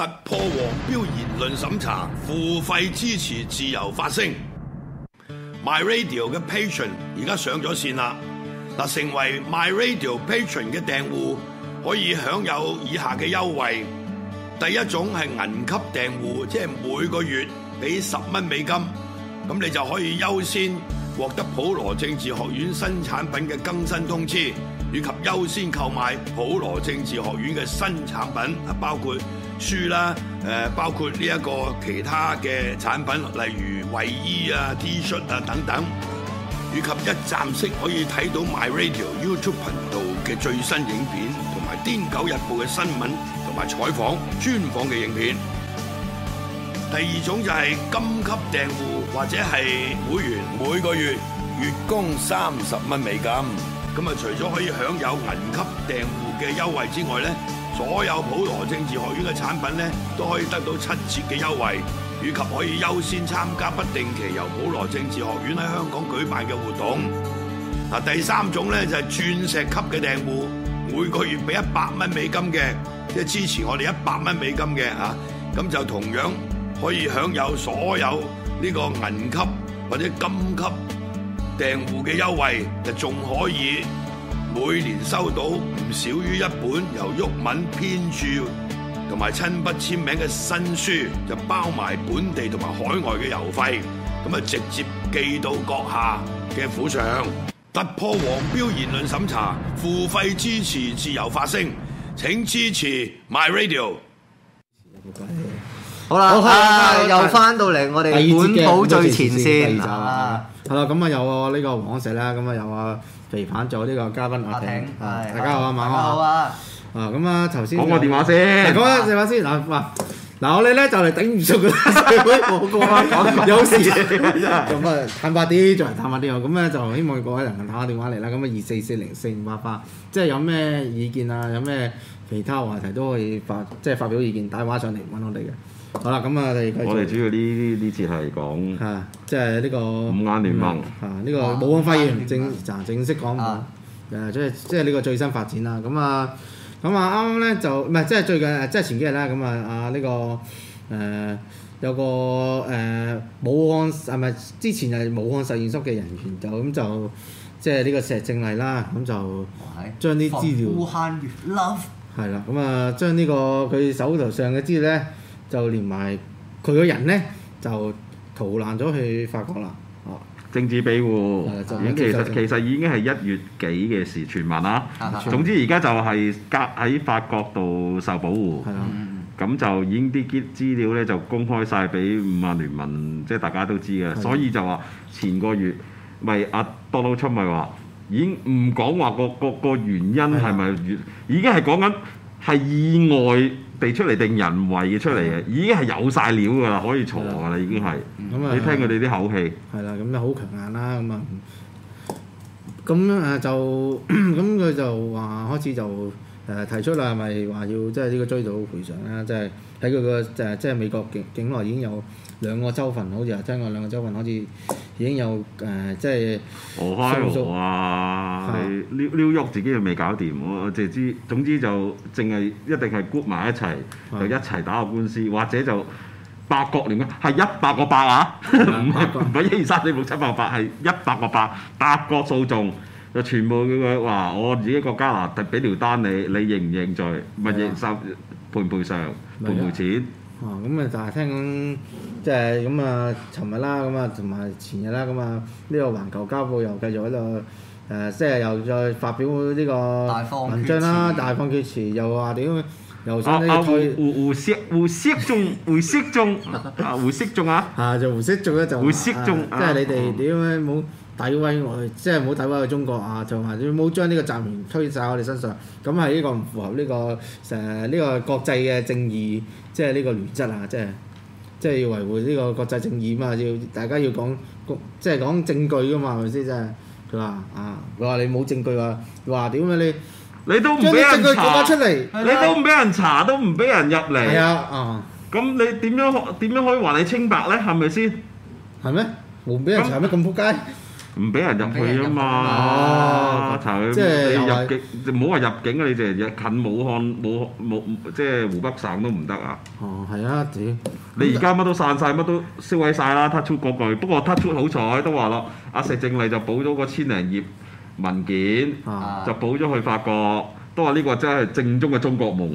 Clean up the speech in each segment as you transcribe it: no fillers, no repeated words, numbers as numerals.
突破黃標言論審查，付費支持自由發聲。My Radio 嘅 Patron 而家上咗線啦！嗱，成為 My Radio Patron 嘅訂戶可以享有以下嘅優惠。第一種係銀級訂戶，即係每個月俾10蚊美金，咁你就可以優先獲得普羅政治學院新產品嘅更新通知，以及優先購買普羅政治學院嘅新產品，包括書啦，包括呢一個其他嘅產品，例如衛衣啊、T 恤啊等等，以及一站式可以睇到 My Radio YouTube 頻道嘅最新影片，同埋《癲狗日報》嘅新聞同埋採訪專訪嘅影片。第二種就係金級訂戶或者係會員，每個月月供30蚊美金。咁啊，除咗可以享有銀級訂戶嘅優惠之外咧，所有普羅政治學院嘅產品咧都可以得到7折嘅優惠，以及可以優先參加不定期由普羅政治學院喺香港舉辦嘅活動。嗱，第三種咧就係鑽石級嘅訂戶，每個月俾100蚊美金嘅，即係支持我哋100蚊美金嘅嚇，咁就同樣可以享有所有呢個銀級或者金級訂戶嘅優惠，就仲可以每年收到唔少於一本由毓民編著同埋親筆簽名嘅新書，就包埋本地同埋海外嘅郵費，咁啊直接寄到閣下嘅府上。突破黃標言論審查，付費支持自由發聲，請支持 My Radio。 好啦，又翻到嚟我哋本土最前線係啦，咁啊有呢個黃石啦，咁啊有啊肥棒做呢個嘉賓阿挺，大家好啊，晚安好啊。咁啊頭先講個電話先，講下電話先嗱我哋咧就嚟頂唔住㗎，我講有事咁啊坦白啲，再嚟坦白啲咁咧就希望各位能夠打個電話嚟啦，咁啊24404588，即係有咩意見啊，有咩其他話題都可以發表意見，打電話上嚟揾我哋嘅。好啦，咁啊，我哋主要呢次係講即係呢個五眼聯盟呢個武漢肺炎正式講即係呢個最新發展啦。咁啊啱啱咧就唔係即係最近即係前幾日啦。咁啊呢個有個武漢係咪之前係武漢實驗室嘅人員就即係呢個石正麗啦，咁就將啲資料武漢越 love 係啦，咁啊將呢個佢手頭上嘅資料咧。就連埋佢個人咧，就逃難咗去法國啦。政治庇護，其實已經係1月幾嘅事傳聞啦。總之而家就係喺法國度受保護。咁就已經啲資料咧就公開晒俾五眼聯盟，即係大家都知嘅。所以就話前個月咪阿 Donald Trump 咪話已經唔講話個原因係咪已經係講緊係意外地出嚟定人為嘅出嚟嘅，已經係有晒料㗎啦，可以鋤㗎啦，已經係。你聽佢哋啲口氣。係啦，咁就好強硬啦，咁啊，咁就咁佢就話開始就提出啦，係咪話要即係呢個追討賠償啦？即係喺佢個即係美國境內已經有2個州份，好似係聽過2個州份好似已經有即係俄亥俄啊，New York自己又未搞掂，我淨知總之就淨係一定係 group 埋一齊，就一齊打個官司，或者就8國聯軍係100個8啊，唔係1、2、3、4、5、6、7、8、8係100個8國訴訟。就全部佢話我自己國家嗱，俾條單你認唔認罪？咪認賠唔賠償？賠唔賠錢？咁啊，就係聽講即係咁啊，尋日啦，咁啊同埋前日啦，咁啊呢個環球交報又繼續喺度即係又再發表呢個文章啦，大放厥詞，又話點又想呢個胡適中啊！就胡適中咧就胡適中，即係你哋點樣冇詆毀我哋，即係冇詆毀我哋中國啊！就話你冇將呢個責任推晒我哋身上，咁係呢個唔符合呢個呢個國際嘅正義，即係呢個原則啊！即係要維護呢個國際正義嘛，要大家要講即係講證據噶嘛，係咪先？即係佢話佢話你冇證據話點解你都唔俾人查出嚟，你都唔俾人查，都唔俾人入嚟。係啊，咁你點樣可以話你清白咧？係咪先？係咩？冇俾人查咩咁撲街？唔唔俾人入去啊嘛！ 即係你入境，唔好話入境啊！你淨係近武漢冇即係湖北省都唔得啊！ 哦，係啊，屌！ 你而家乜都散晒，乜都燒毀晒啦 ！touch 嗰句，不過 touch 好彩都話咯，阿石正麗就補咗個1000零頁文件，就補咗去法國，都話呢個真係正宗嘅中國夢。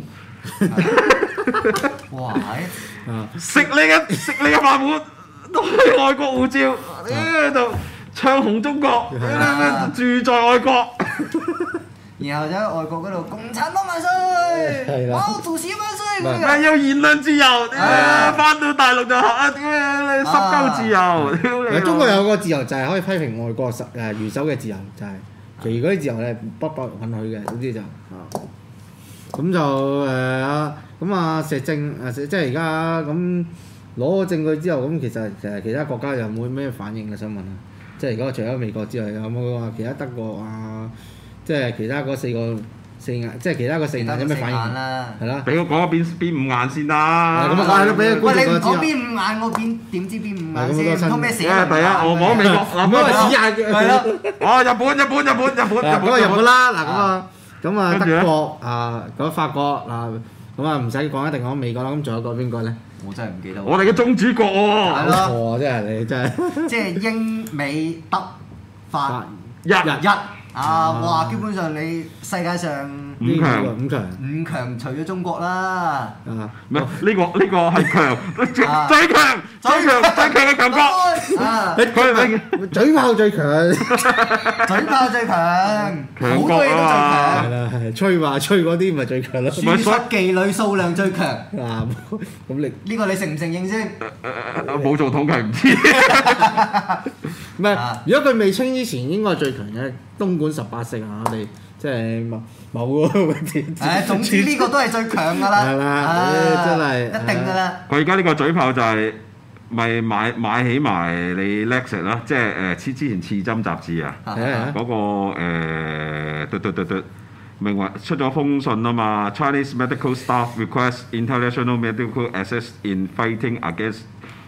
哇！ 食你嘅飯碗，都係外國護照，就唱紅中國，住在外國。 然後就喺外國嗰度共產黨萬歲，毛主席萬歲咁樣。 有言論自由，翻到大陸就點樣你濕鳩自由？ 中國有個自由就係可以批評外國元首嘅自由，就係其餘嗰啲自由咧不允許嘅，總之就咁就咁啊石正即係而家咁攞咗證據之後，咁其實其他國家有冇咩反應啊？想問下，即係如果除咗美國之外，有冇話其他德國啊？即係其他嗰四眼，即係其他個四眼有咩反應？係啦， 俾我講邊5眼先啦。 咁啊，俾觀眾知。 喂，你唔講邊5眼，我點知邊5眼先？通咩事？ 第一，我講美國， 嗱，嗰個指眼嘅。係咯。 哦，日本啦，嗱咁啊德國咁法國咁啊唔使講，一定講美國啦。咁仲有個邊個咧？ 我真係唔記得。 我哋嘅宗主國喎。 係咯。 錯，真係你真係。 即係英美德法日。 哇！基本上你世界上五強除咗中國啦。 唔係呢個係強，最強嘅強國。 佢嘴炮最強， 好多嘢都最強。 係啦，係吹嗰啲咪最強咯。 輸出妓女數量最強。 咁你呢個你承唔承認先？ 冇做統計唔知。 唔係，如果佢未清之前，應該係最強嘅。東莞18城我哋即係某個位置。 總之呢個都係最強㗎啦。 係啦，真係一定㗎啦。 佢而家呢個嘴炮就係咪買起埋你 Lexus 啦，即係之前刺針雜誌啊，嗰個明話出咗封信啊嘛 ，Chinese medical staff request international medical access in fighting against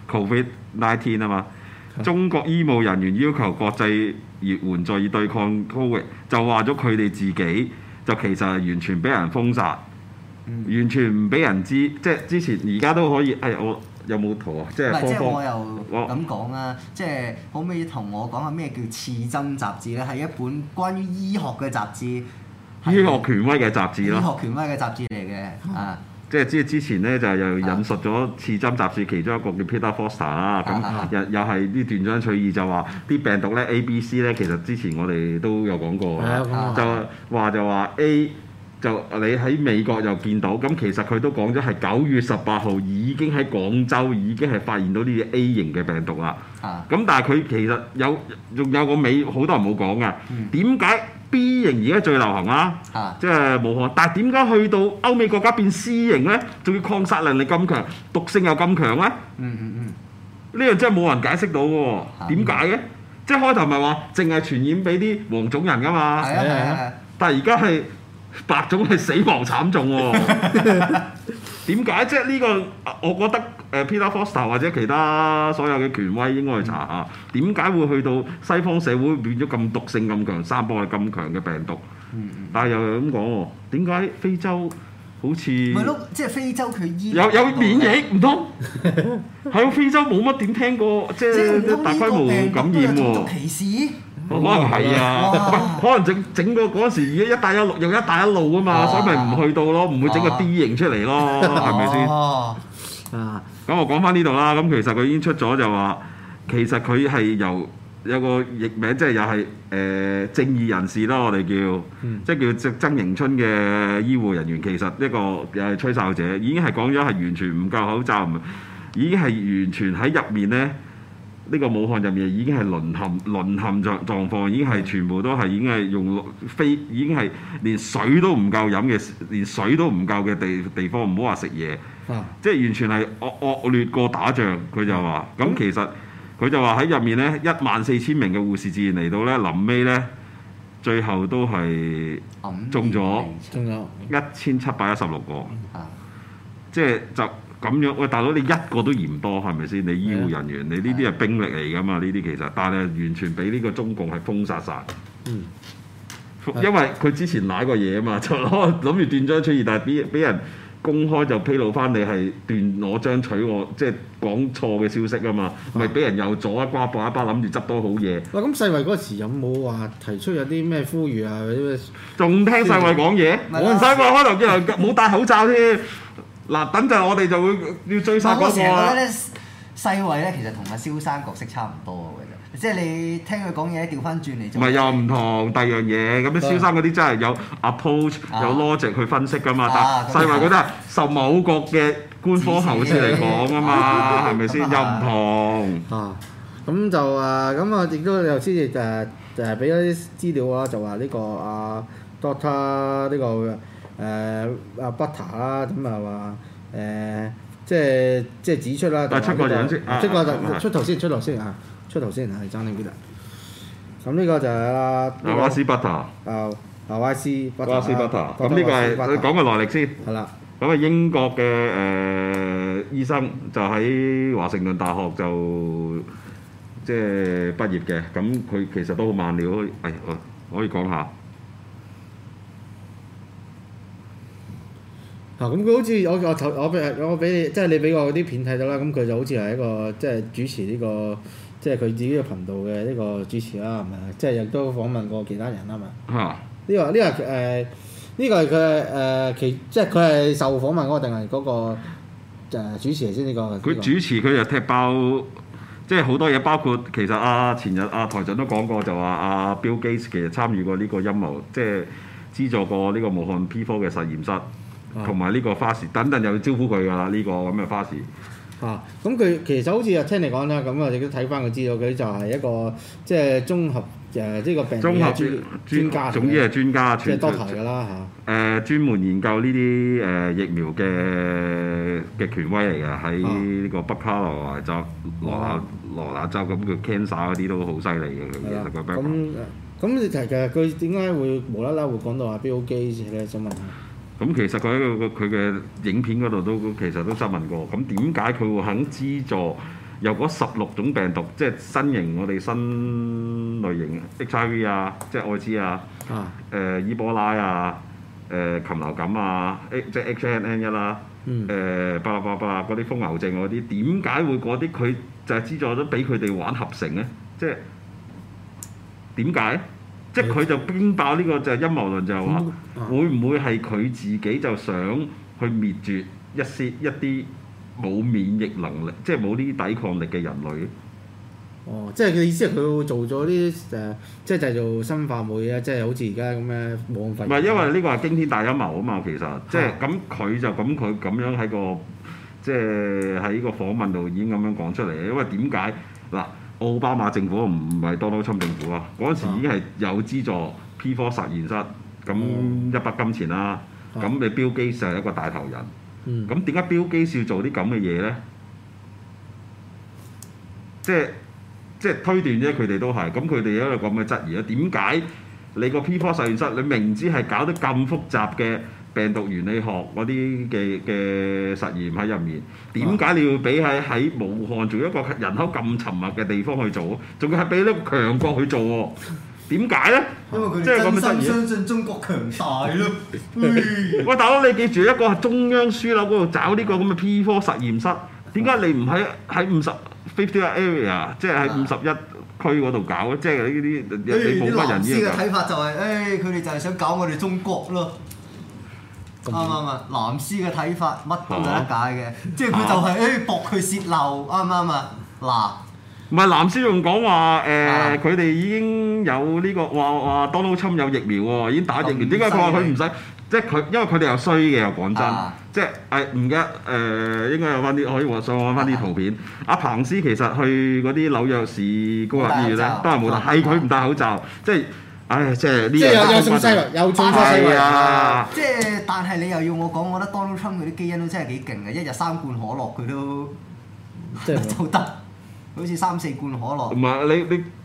COVID-19 啊嘛。中國醫務人員要求國際援助以對抗 Covid， 就話咗佢哋自己就其實係完全俾人封殺，完全唔俾人知，即係之前而家都可以。我有冇圖啊？即係我又咁講啊！即係可唔可以同我講下咩叫刺針雜誌咧？係一本關於醫學嘅雜誌， 醫學權威嘅雜誌咯。 醫學權威嘅雜誌嚟嘅即係之前咧就又引述咗刺針雜誌其中一個叫 Peter Foster 啦，咁又係啲斷章取義就話啲病毒咧 A、B、C 咧，其實之前我哋都有講過就話 A 就你喺美國又見到，咁其實佢都講咗係9月18號已經喺廣州已經係發現到呢啲 A 型嘅病毒啦。咁但係佢其實仲有個尾好多人冇講㗎，點解？B 型而家最流行啦，即係武漢。但係點解去到歐美國家變 C 型咧？仲要抗殺能力咁強，毒性又咁強咧？呢樣真係冇人解釋到嘅喎。點解嘅？即係開頭咪話淨係傳染俾啲黃種人㗎嘛。但係而家係白種係死亡慘重喎。點解？即係呢個我覺得Peter Foster 或者其他所有嘅權威應該去查下，點解會去到西方社會變咗咁毒性咁強、散播係咁強嘅病毒？但係又係咁講喎，點解非洲好似咪咯？即係非洲佢醫有免疫唔通？喺非洲冇乜點聽過，即係大規模感染喎。種族歧視？可能係啊，可能整個嗰陣時而家一帶一路用一帶一路啊嘛，所以咪唔去到咯，唔會整個 D 型出嚟咯，係咪先？咁我講翻呢度啦，咁其實佢已經出咗就話，其實佢係有個譯名，即係又係正義人士啦，我哋叫，即係叫曾迎春嘅醫護人員，其實一個又係吹哨者，已經係講咗係完全唔夠口罩，已經係完全喺入面咧。呢個武漢入面已經係淪陷狀況，已經係全部都係已經係用已經係連水都唔夠飲嘅，連水都唔夠嘅地方，唔好話食嘢，即係完全係惡劣過打仗。佢就話，咁其實佢就話喺入面咧，14000名嘅護士自然嚟到咧，臨尾咧最後都係中咗1716個，即係就咁樣喂，大佬你一個都嫌多係咪先？你醫護人員，你呢啲係兵力嚟㗎嘛？呢啲其實，但係完全俾呢個中共係封殺晒。因為佢之前賴過嘢啊嘛，就諗住斷章取義，但係俾人公開就披露翻你係斷我章取我，即係講錯嘅消息啊嘛，咪俾人又左一瓜爆一巴，諗住執到好嘢。 喂，咁世衛嗰時有冇話提出有啲咩呼籲啊？或者咩？ 仲聽世衛講嘢？世衛開頭叫人冇戴口罩添。嗱，等陣我哋就會要追殺嗰個啊！ 我成日覺得咧，世衛咧其實同阿蕭生角色差唔多嘅啫，即係你聽佢講嘢調翻轉嚟做。唔係又唔同第二樣嘢，咁啲蕭生嗰啲真係有 approach 有 logic 去分析㗎嘛，但係世衛嗰啲係受某國嘅官方喉舌嚟講啊嘛，係咪先？又唔同啊，咁就咁啊，亦都有先至俾咗啲資料啦，就話呢個Doctor 呢個。Butter 啦，咁啊話即係指出啦， 出個樣先， 出頭先啊，出頭先係爭啲啲啦。咁呢個就係阿瓦斯 Butter， 阿瓦斯 Butter。 咁呢個係講個來歷先。 係啦。 咁啊英國嘅醫生就喺華盛頓大學就即係畢業嘅，咁佢其實都好慢料，可以講下。 咁佢好似我俾你，即係你俾我啲片睇到啦。咁佢就好似係一個即係主持呢個，即係佢自己嘅頻道嘅呢個主持啦，係咪？即係亦都訪問過其他人啊嘛。呢個係佢即係佢係受訪問嗰個定係嗰個主持嚟先？呢個佢主持佢就踢爆，即係好多嘢，包括其實前日台長都講過，就話Bill Gates 其實參與過呢個陰謀，即係資助過呢個武漢 P4 嘅實驗室。同埋呢個花市，等陣又要招呼佢㗎啦，呢個咁嘅花市。 咁佢其實好似聽你講啦，咁我哋都睇翻佢資料，佢就係一個即係綜合呢個病理專家， 總之係專家， 即係多題㗎啦嚇。 專門研究呢啲疫苗嘅權威嚟㗎，喺呢個北卡羅來州、羅那州咁，佢 cancer 嗰啲都好犀利嘅。其實個 background。 咁其實佢點解會無啦啦會講到話 Bill Gates咧？想問下。 咁其實佢喺佢嘅影片嗰度都其實都質問過，咁點解佢會肯資助由嗰16種病毒，即係新型我哋新類型 HIV 啊，即係愛滋啊，伊波拉啊，禽流感啊，即係 H1N1 啦，巴拉巴拉嗰啲瘋牛症嗰啲，點解會嗰啲佢就係資助咗俾佢哋玩合成咧？即係點解？即係佢就冰爆呢個就係陰謀論，就係話會唔會係佢自己就想去滅絕一啲冇免疫能力，即係冇呢啲抵抗力嘅人類？ 即係佢意思係佢會做咗啲即係製造生化武啊，即係好似而家咁嘅武漢肺炎。 唔係，因為呢個係驚天大陰謀啊嘛，其實即係咁佢咁樣喺個即係喺個訪問度已經咁樣講出嚟，因為點解嗱？奧巴馬政府唔係 Donald Trump 政府啊，嗰陣時已經係有資助 P4 實驗室，咁一筆金錢啦，咁你 Bill Gates 係一個大頭人，咁點解 Bill Gates要做啲咁嘅嘢咧？即係推斷啫，佢哋都係，咁佢哋有一個咁嘅質疑啊，點解你個 P4 實驗室你明知係搞得咁複雜嘅病毒原理學嗰啲嘅實驗喺入面，點解你要俾喺武漢做一個人口咁沉默嘅地方去做？仲要係俾呢個強國去做喎？點解咧？ 因為佢哋真心相信中國強大咯。 喂，大佬，你記住一個係中央樞紐嗰度找呢個咁嘅 P4 實驗室，點解你唔喺50 area， 即係喺51區嗰度搞？即係呢啲你冇乜人知嘅睇法就係，佢哋就係想搞我哋中國咯。啱啊！藍絲嘅睇法乜都有得解嘅，即係佢就係駁佢泄漏，啱唔啱啊？嗱， 唔係藍絲仲講話佢哋已經有呢個話 Donald Trump 有疫苗喎，已經打疫苗。點解佢話佢唔使？即係佢因為佢哋又衰嘅，又講真，即係唔記得應該有翻啲可以上揾翻啲圖片。阿彭斯其實去嗰啲紐約市公立醫院咧，都係冇戴，係佢唔戴口罩，即係。即係呢樣有中西喎，有中西喎。 即係，但係你又要我講，我覺得 Donald Trump 佢啲基因都真係幾勁嘅，一日3罐可樂佢都得，好似3-4罐可樂。 唔係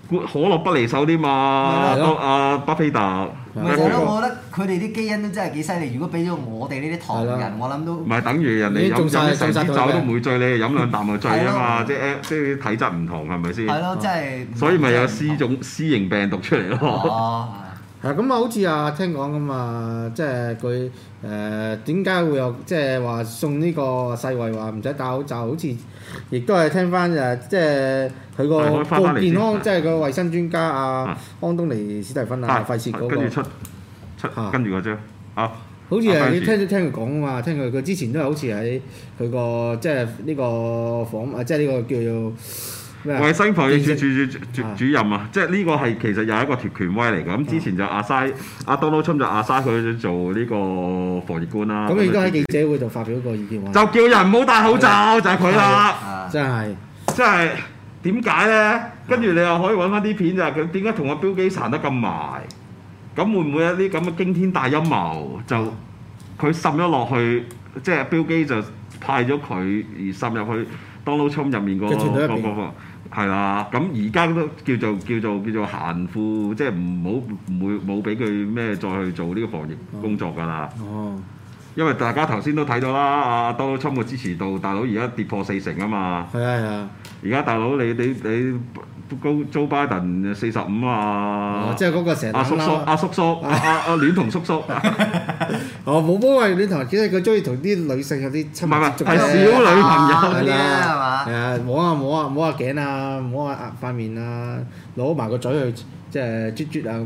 可樂不離手啲嘛，阿巴菲特。 咪就係咯，我覺得佢哋啲基因都真係幾犀利。如果俾咗我哋呢啲唐人，我諗都唔係等於人哋飲成支酒都唔會醉，你飲兩啖就醉啊嘛！即係體質唔同係咪先？ 係咯，真係。 所以咪有 C 型病毒出嚟咯。 哦， 係啊，咁啊，好似啊聽講㗎嘛，即係佢點解會有即係話送呢個世衞話唔使戴口罩，好似亦都係聽翻即係佢個健康，即係個衞生專家啊安東尼史蒂芬啊費切嗰個，跟住跟住嗰張啊， 好似係你聽佢講啊嘛，聽佢之前都係好似喺佢個即係呢個訪即係呢個叫做。 衞生防疫處主任啊，即係呢個係其實又係一個權威嚟㗎。咁之前就阿 Donald Trump 就阿沙佢做呢個防疫官啦。 咁亦都喺記者會度發表個意見就叫人唔好戴口罩，就係佢啦。 真係， 即係點解咧？跟住你又可以揾翻啲片，就係佢點解同阿標基行得咁埋？咁會唔會有啲咁嘅驚天大陰謀？就佢滲咗落去，即係標基就派咗佢而滲入去 Donald Trump 入面個係啦，咁而家都叫做閒庫，即係冇俾佢咩再去做呢個防疫工作㗎啦。哦，因為大家頭先都睇到啦，阿 Donald Trump 嘅支持度，大佬而家跌破40%啊嘛。係啊係啊，而家大佬你Joe Biden 45啊， 即係嗰個成日阿叔叔阿戀童叔叔。 哦，冇幫佢戀童，其實佢中意同啲女性有啲親密接觸。 係小女朋友嗰啲係嘛？ 係啊，摸下頸啊，摸下塊面啊，攞埋個嘴去即係啜啊咁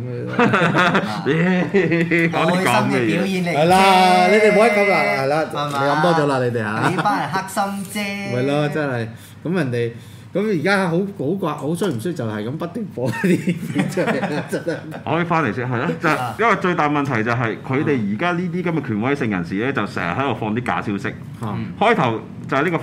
樣。 開心嘅表現嚟。 係啦，你哋唔好咁啦，係啦，你諗多咗啦，你哋嚇。 你班人黑心啫。 咪咯，真係咁人哋。咁而家好怪，好衰唔衰就係咁不斷播啲片出嚟，真係。 我可以翻嚟先，係咯，就因為最大問題就係佢哋而家呢啲咁嘅權威性人士咧，就成日喺度放啲假消息。開頭就係呢個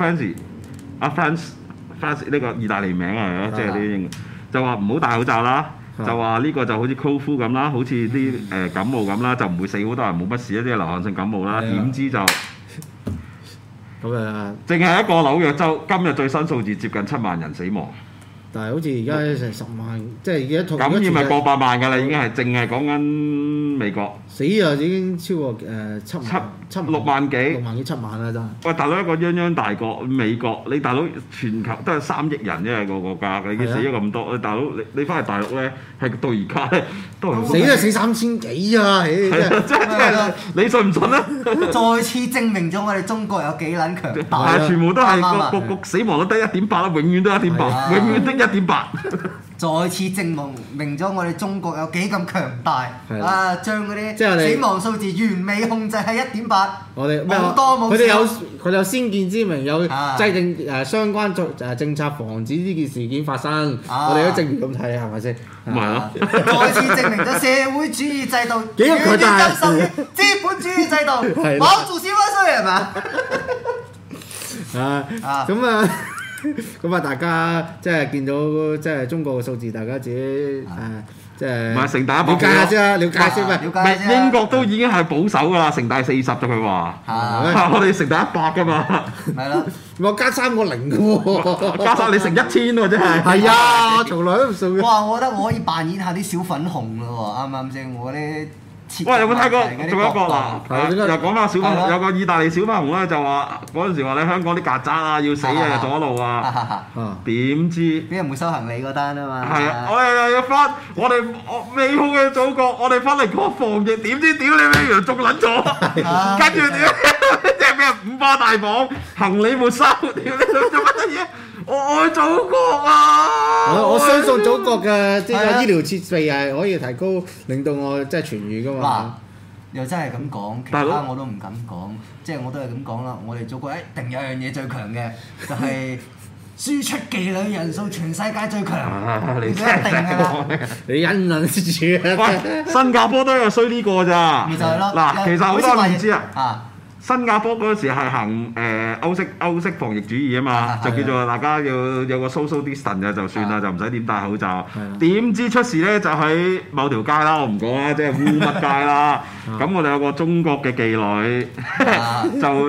France 呢個意大利名啊，即係啲就話唔好戴口罩啦，就話呢個就好似 cold flu 咁啦，好似啲感冒咁啦，就唔會死好多人，冇乜事，即係流行性感冒啦。點知就咁啊！淨係一個紐約州今日最新數字接近7萬人死亡， 但係好似而家成10萬，即係而家感染咪過8萬㗎啦，已經係淨係講緊美國死啊已經超過 6萬幾 ，6萬幾7萬啦真係。 喂，大佬一個泱泱大國美國，你大佬全球都係3億人啫個國家，你已經死咗咁多，你大佬你翻嚟大陸咧係到而家咧都係死3000幾啊！ 真係你信唔信啊？ 再次證明咗我哋中國有幾撚強大。 係全部都係個死亡率得1.8啦，永遠都1.8，永遠得1.8。 再次證明咗我哋中國有幾咁強大啊！將嗰啲死亡數字完美控制喺1.8。 我哋冇多冇少。 佢哋有先見之明，有制定相關政策防止呢件事件發生。我哋都正如咁睇，係咪先？ 唔係咯。 再次證明咗社會主義制度幾咁強大。 接受資本主義制度，毛主席萬歲係嘛？ 咁啊，大家即係見到即係中國嘅數字，大家自己即係唔係成大100 了解下先啦，了解先咩？ 英國都已經係保守㗎啦，成大40啫，佢話。我哋成大100㗎嘛。 係咯， 我加3個0㗎喎， 加曬你成1000喎，真係。 係啊，從來都唔數嘅。 哇！我覺得我可以扮演下啲小粉紅咯喎，啱唔啱先？我啲。 喂，有冇睇過？仲有一個嗱，又講翻小粉紅，有個意大利小粉紅咧，就話嗰陣時話你香港啲曱甴啊要死啊阻路啊，點知俾人沒收行李嗰單啊嘛。 係啊，我哋又要翻我哋美好嘅祖國，我哋翻嚟講防疫，點知屌你咩樣中撚咗，跟住屌即係俾人5花大綁，行李沒收，屌你做乜嘢？我愛祖國啊！ 我相信祖國嘅即係醫療設備係可以提高，令到我即係痊愈㗎嘛。 又真係咁講，其他我都唔敢講，即係我都係咁講啦。我哋祖國一定有樣嘢最強嘅，就係輸出妓女人數全世界最強，你一定㗎。 你忍撚住啊！ 喂，新加坡都有衰呢個咋？ 咪就係咯。 嗱，其實好多人唔知啊。新加坡嗰時係行歐式防疫主義啊嘛，就叫做大家要有個 social distance 就算啦，就唔使點戴口罩。點知出事咧就喺某條街啦，我唔講啦，即係烏乜街啦。咁我哋有個中國嘅妓女就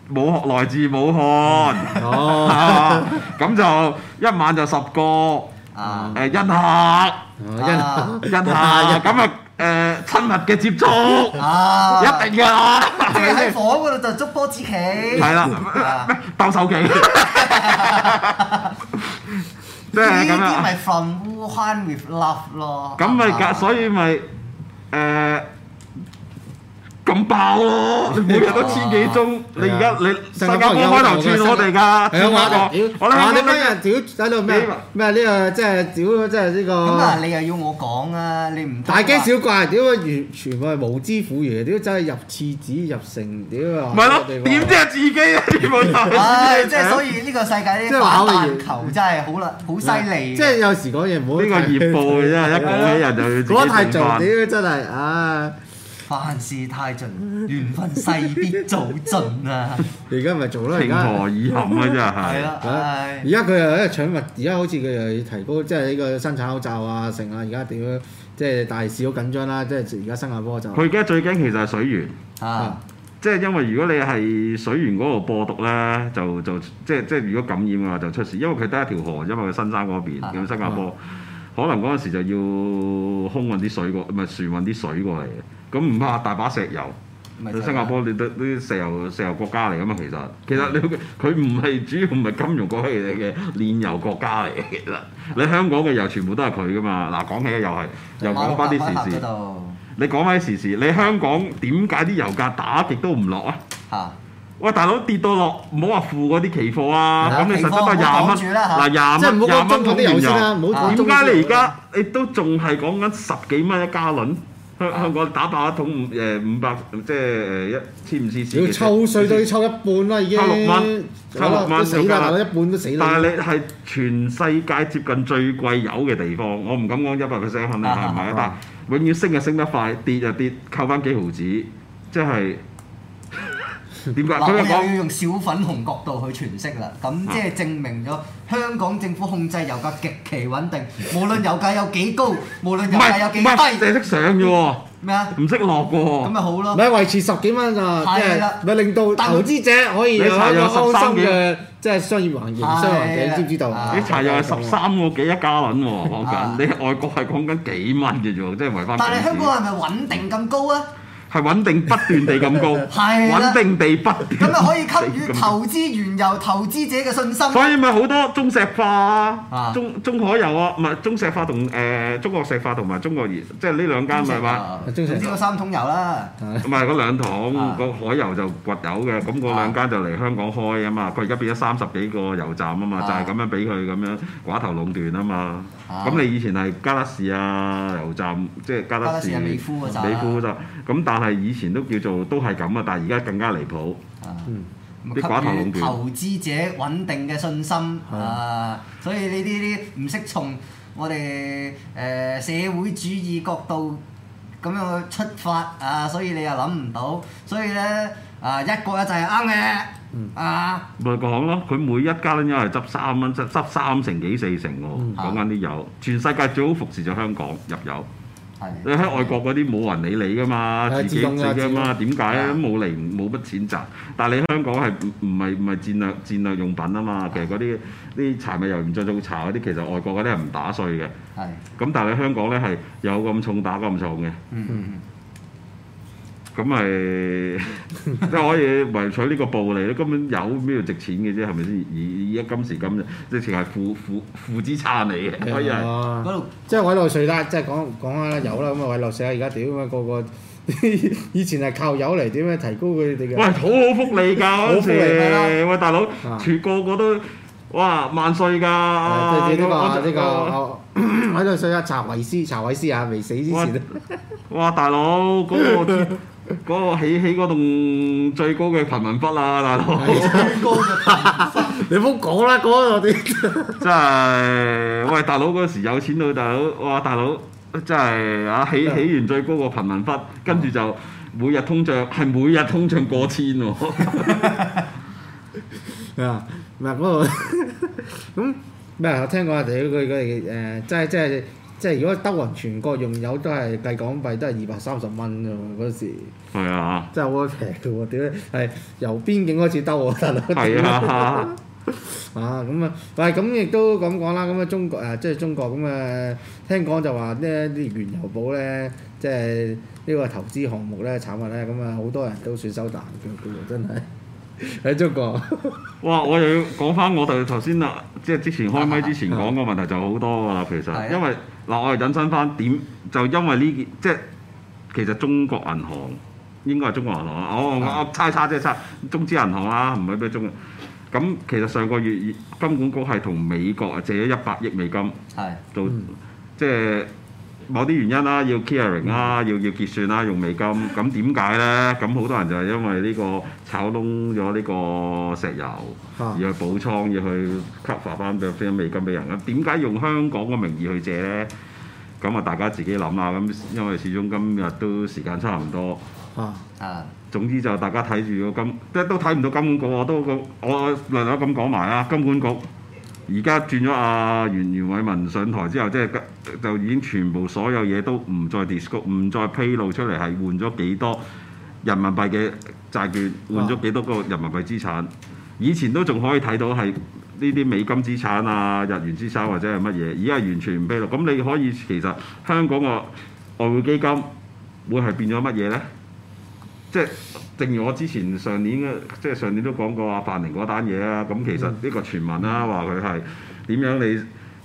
來自武漢，咁就一晚就10個。 恩客，咁啊親密嘅接觸，一定㗎啦。 即係喺房嗰度就捉波子棋。 係啦，鬥手棋。即係咁樣。 呢啲咪 From Wuhan with Love 咯。 咁咪所以咪咁爆咯！你每日都千幾宗，你而家你新加坡開頭串我哋㗎，串我哋你乜人屌喺度咩呢個即係屌即係呢個。 咁啊！你又要我講啊？你唔大驚小怪，屌全部係無知婦孺，屌真係入廁紙入城，屌啊！ 唔係咯，點知係自己啊？全部就係即係所以呢個世界啲反彈球真係好犀利。 即係有時講嘢唔好呢個業報嘅真係，一講起人就要自己講得太做，屌屌真係啊！ 凡事太盡，緣分勢必早盡啊！ 而家咪做啦，而情家何以堪啊！真係。 係啦， 而家佢又喺度搶物，而家好似佢又要提高，即係呢個生產口罩啊，成啊！而家屌，即係大市好緊張啦，即係而家新加坡就佢而家最驚其實係水源。即係因為如果你係水源嗰度播毒咧，就即係如果感染嘅話就出事，因為佢得一條河，因為佢新山嗰邊咁新加坡，可能嗰陣時就要空運啲水過，唔係船運啲水過嚟嘅。咁唔怕大把石油，新加坡你都啲石油國家嚟噶嘛？其實佢唔係主要唔係金融國家嚟嘅，煉油國家嚟嘅。其實你香港嘅油全部都係佢噶嘛？嗱，講起又講翻啲時事。你講翻啲時事，你香港點解啲油價打極都唔落啊？喂，大佬跌到落，唔好話負嗰啲期貨啊！咁你實質都係20蚊，嗱20蚊桶原油，點解你而家你都仲係講緊10幾蚊一加侖？香港打爆一桶500，即係1500 cc。 要抽稅都要抽一半啦，已經。 抽6蚊， 都死啦！一半都死啦。 但係你係全世界接近最貴油嘅地方，我唔敢講100%肯定係唔係，但係永遠升就升得快，跌就跌，扣翻幾毫子，即係。點解？ 我又要用小粉紅角度去詮釋啦，咁即係證明咗香港政府控制油價極其穩定，無論油價有幾高，無論油價有幾低， 唔係淨係識上啫喎。 咩啊？ 唔識落嘅喎。 咁咪好咯。 咪維持10幾蚊咋？即係咪令到投資者可以有一個安心嘅即係商業環境、商業環境，知唔知道？ 啲柴油係13個幾一加侖喎，講緊你外國係講緊幾蚊嘅啫喎，即係維翻。 但係香港係咪穩定咁高啊？ 係穩定不斷地咁高，穩定地不斷。 咁咪可以給予投資原油投資者嘅信心。 所以咪好多中石化啊、中海油啊，唔係中石化同中國石化同埋中國燃，即係呢兩間咪話。 總之個3桶油啦。 唔係嗰2桶，個海油就掘油嘅，咁嗰2間就嚟香港開啊嘛。佢而家變咗30幾個油站啊嘛，就係咁樣俾佢咁樣寡頭壟斷啊嘛。咁你以前係加德士啊油站，即係加德士、美孚嗰站，咁但係以前都叫做都係咁啊，但係而家更加離譜。啲寡頭壟斷， 投資者穩定嘅信心所以呢啲唔識從我哋社會主義角度咁樣去出發所以你又諗唔到，所以咧一國一制係啱嘅咪講咯，佢每一家都因為執3蚊，執3成幾4成喎，講緊啲油，全世界最好服侍咗香港入油。你喺外國嗰啲冇人理你噶嘛，自己啊嘛，點解都冇嚟冇乜錢賺？但係你香港係唔係戰略用品啊嘛？其實嗰啲柴米油鹽醬醋茶嗰啲，其實外國嗰啲係唔打稅嘅。咁但係你香港咧係有咁重打咁重嘅。咁咪即係可以維取呢個暴利咧？根本有咩要值錢嘅啫？係咪先？而家今時今日，直情係負資產嚟嘅，可以係嗰度即係委內瑞拉，即係講下油啦。咁啊委內瑞拉而家屌啊個以前係靠油嚟點樣提高佢哋嘅？ 喂，好福利㗎嗰時，喂大佬，全個個都哇萬歲㗎！ 呢個委內瑞拉查韋斯啊，未死之前哇大佬嗰個起嗰棟最高嘅貧民窟啊，大佬！ 最高嘅貧民窟， 你唔好講啦，嗰啲真係喂大佬嗰時有錢到大佬，哇大佬真係起完最高個貧民窟，跟住就每日通脹過千喎。 唔係嗰度咁咩？我聽講人哋佢哋即係如果兜勻全國用油都係計港幣都係230蚊啫喎嗰時。 係啊！ 真係好平嘅喎，點解係由邊境開始兜喎大佬？ 係啊！ 咁啊，但係咁亦都咁講啦。咁啊，中國即係中國咁啊，聽講就話呢啲原油寶咧，即係呢個投資項目咧產物咧，咁啊好多人都選手彈腳嘅喎，真係喺中國。 哇！我又要講翻我哋頭先啦，即係之前開麥之前講個問題就好多㗎啦，其實，因為嗱我哋引申翻點，就因為呢件即係其實中國銀行應該係中國銀行我猜即係猜中資銀行啦，唔係咩中。咁其實上個月金管局係同美國借咗100億美金，做即係某啲原因啦，要 clearing 啦，要結算啦，用美金。咁點解咧？咁好多人就係因為呢個炒窿咗呢個石油，而去補倉，要去 cover 翻俾美金俾人。咁點解用香港嘅名義去借咧？咁啊，大家自己諗啦。咁因為始終今日都時間差唔多。總之就大家睇住個即係都睇唔到金管局，我略略咁講埋啦。金管局而家轉咗阿袁偉文上台之後，即係就已經全部所有嘢都唔再 disclose，唔再披露出嚟係換咗幾多人民幣嘅債券，換咗幾多個人民幣資產。以前都仲可以睇到係呢啲美金資產啊、日元資產或者係乜嘢，而家完全唔披露。咁你可以其實香港個外匯基金會係變咗乜嘢呢？即係正如我之前上年都講過阿范寧嗰單嘢啊，咁其實呢個傳聞啦，話佢係點樣你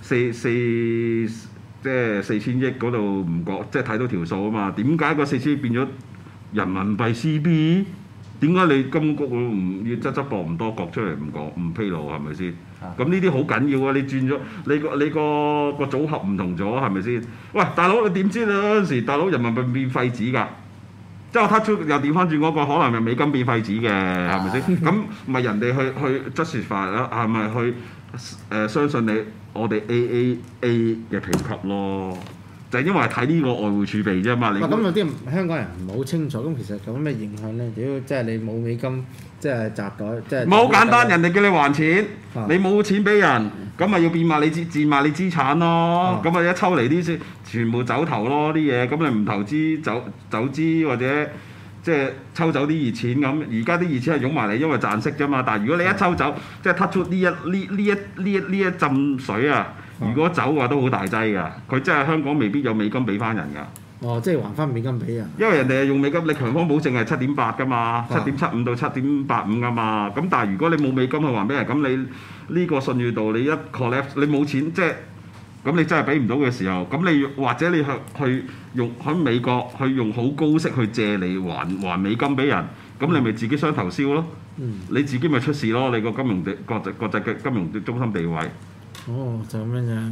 4000億嗰度唔覺，即係睇到條數啊嘛？點解個4000億變咗人民幣 CB？ 點解你金管局唔要側膊唔多角出嚟唔講唔披露係咪先？咁呢啲好緊要啊！你轉咗你個組合唔同咗係咪先？喂，大佬你點知你嗰陣時大佬人民幣變廢紙㗎？即係我 touch 又調翻轉嗰個，可能係美金變廢紙嘅，係咪先？咁咪人哋去 justify 啦，係咪去相信你我哋 AAA 嘅評級咯？就係因為睇呢個外匯儲備啫嘛。咁有啲香港人唔係好清楚，咁其實有咩影響咧？屌，即係你冇美金，即係集袋，即係冇簡單，人哋叫你還錢，你冇錢俾人，咁咪要變賣你賤賣你資產咯。咁咪一抽嚟啲全部走頭咯啲嘢，咁你唔投資走資或者即係抽走啲熱錢咁。而家啲熱錢係湧埋嚟，因為賺息啫嘛。但係如果你一抽走，即係 touch 出呢一浸水啊！如果走嘅話都好大劑㗎，佢真係香港未必有美金俾翻人㗎。 即係還翻美金俾人。 因為人哋係用美金，你強方保證係7.8㗎嘛，7.75到7.85㗎嘛。咁但係如果你冇美金去還俾人，咁你呢個信譽度你一 collapse，你冇錢即係咁你真係俾唔到嘅時候，咁你或者你去用喺美國去用好高息去借你還美金俾人，咁你咪自己雙頭燒咯。你自己咪出事咯，你個國際嘅金融中心地位。 就咁樣。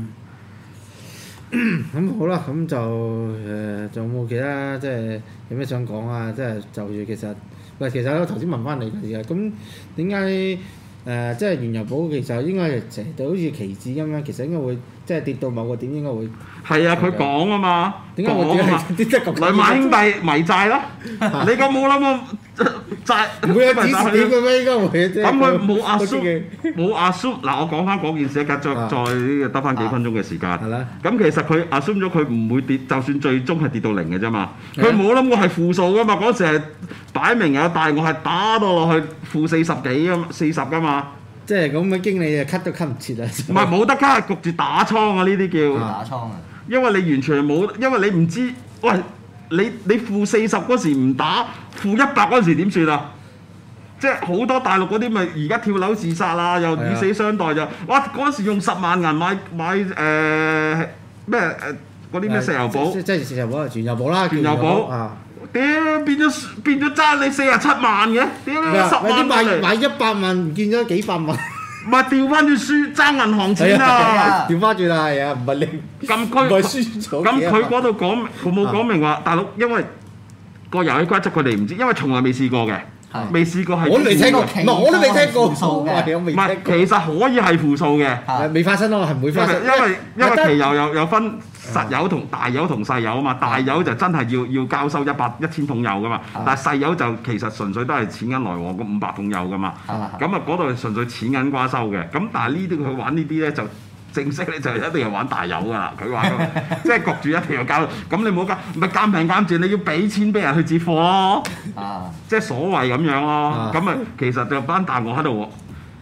咁好啦，咁就仲有冇其他即係有咩想講啊？即係就住其實我頭先問翻你嘅，咁點解即係原油寶其實應該係成日就好似期指咁樣，其實應該會即係跌到某個點應該會。係啊，佢講啊嘛。 點解會跌得咁？ 兩萬兄弟迷債咯，你咁冇諗過債唔會有指示點嘅咩？應該會啫。 咁佢冇阿叔，冇阿叔。嗱，我講翻嗰件事，再得翻幾分鐘嘅時間。係啦。咁其實佢 assume 咗佢唔會跌，就算最終係跌到0嘅啫嘛。佢冇諗過係負數噶嘛。嗰時係擺明有大鱷係打到落去負40幾咁40噶嘛。 即係咁嘅經理啊，cut 都 cut 唔切啊！ 唔係冇得 cut，焗住打倉啊！呢啲叫打倉啊！ 因為你完全冇，因為你唔知，喂，你負40嗰時唔打，負100嗰時點算啊？即係好多大陸嗰啲咪而家跳樓自殺啊，又以死相待就，哇！嗰陣時用10萬銀買咩嗰啲咩石油寶， 即係石油寶、原油寶啦， 原油寶。屌變咗爭你47萬嘅，屌你10萬嚟買100萬唔見咗幾百萬， 唔係調翻轉輸爭銀行錢啊！ 調翻轉啦，係啊，唔係你咁佢咁佢嗰度講，佢冇講明話大陸，因為個遊戲規則佢哋唔知，因為從來未試過嘅，未試過係我都未聽過，我都未聽過負數嘅， 唔係其實可以係負數嘅， 未發生咯，係唔會發生， 因為期油有分。實油同大油同細油啊嘛，大油就真係要交收1000桶油噶嘛，但係細油就其實純粹都係錢銀來往個500桶油噶嘛，咁啊嗰度係純粹錢銀瓜收嘅，咁但係呢啲佢玩呢啲咧就正式咧就一定係玩大油噶啦，佢話即係焗住一定要交，咁你唔好交，咪監平監住，你要俾錢俾人去接貨咯，即係所謂咁樣咯，咁啊其實就班大鱷喺度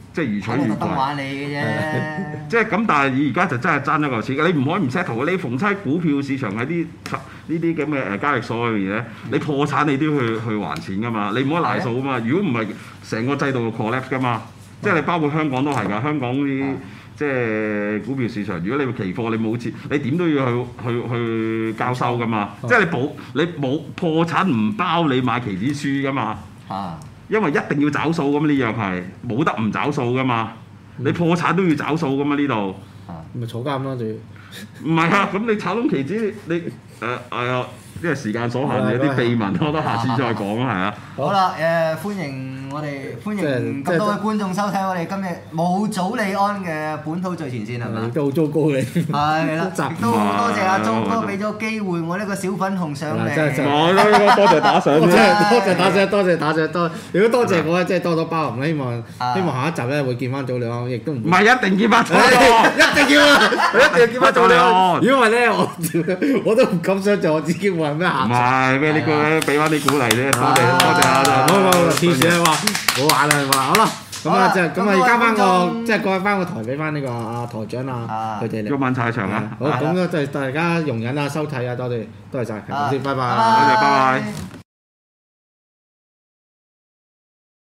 即係如取如攜。 玩你嘅啫。 即係咁，但係而家就真係爭一嚿錢，你唔可以唔 settle 嘅。你逢親股票市場喺呢啲咁嘅交易所裏面咧，你破產你都要去還錢㗎嘛，你唔可以賴數㗎嘛。如果唔係，成個制度 collapse 㗎嘛。即係你包括香港都係㗎，香港啲即係股票市場，如果你期貨你冇錢，你點都要去交收㗎嘛。即係你冇破產唔包你買期指輸㗎嘛。因為一定要找數㗎嘛，呢樣係冇得唔找數㗎嘛。你破產都要找數㗎嘛呢度。 咪坐監咯，仲要。 唔係啊，咁你炒緊期指，你因為時間所限，有啲秘聞，我覺得下次再講啦，係啊。 好啦，歡迎咁多位觀眾收睇我哋今日冇祖利安嘅本土最前線係咪？ 都好糟糕嘅。係啦，亦都好多謝阿鐘哥俾咗機會我呢個小粉紅上嚟。 多謝打賞， 多謝打賞。如果多謝我咧，即係多多包涵，希望下一集咧會見翻祖利安，亦都唔係一定見翻祖利安， 一定要見翻祖利安。如果唔係咧，我都唔敢想像我自己會係咩下場。 唔係咩？呢個俾翻啲鼓勵啫，多謝啊！ 好，天使啊話好玩啦，話好啦，咁啊即係咁啊交翻個即係過翻個台俾翻呢個阿台長啊佢哋嚟。 今晚踩場啊！ 好，咁就大家容忍啊、收睇啊，多謝晒，先，拜拜。 多謝，拜拜。